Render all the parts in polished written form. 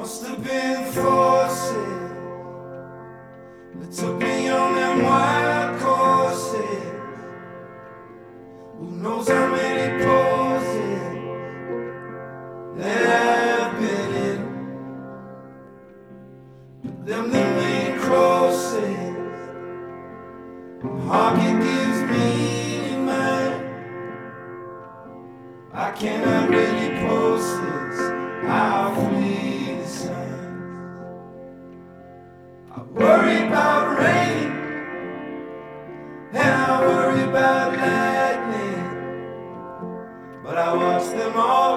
Must have been forces that took me on them wild courses. Who knows how many poses that I've been in. But them main crosses, heart it gives meaning, man. I cannot really process how fleet the sun. I worry about rain, and I worry about lightning, but I watch them all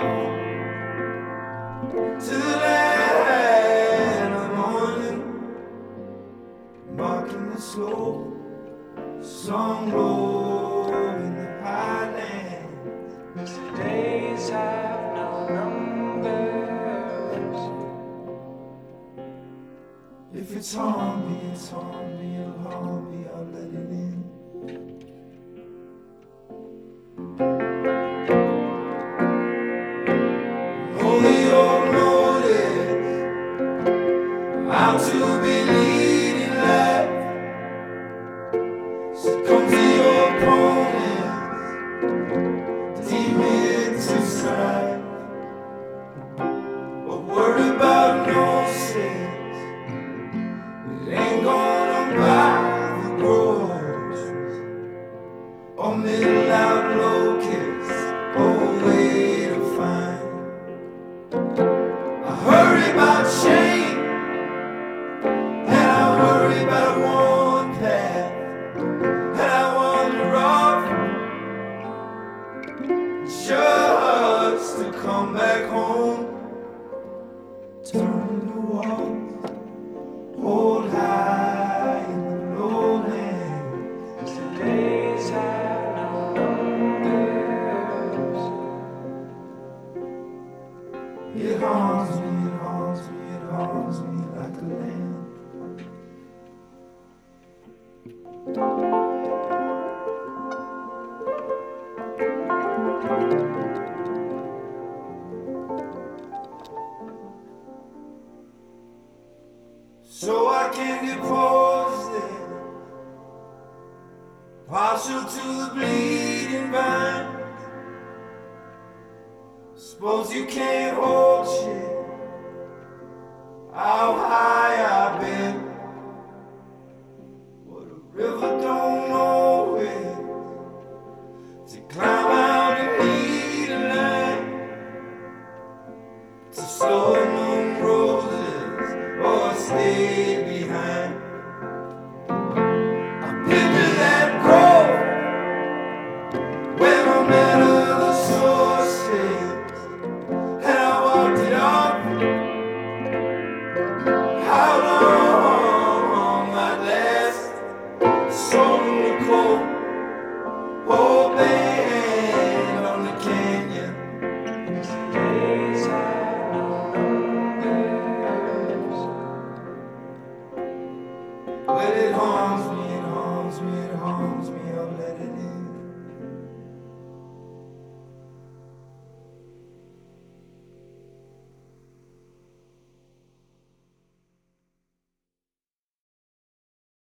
to the land of morning, marking the slow song low in the highlands. Days have no numbers. If it's on me, it's on me, it'll harm me, I'll let it in. Only your motives, how to be leading life. Succumb to your opponents, demons to strife. A word about no sense, it ain't gonna buy the groceries or middle out locusts or way to find. I hurry about shame, and I worry about one path, and I wander off just to come back home. Turn the walls, hold high in the lowlands. Days have no numbers. It haunts me, it haunts me, it haunts me like a lamb. So I can depose them, partial to the bleeding vine. Suppose you can't hold shit, how high I've been.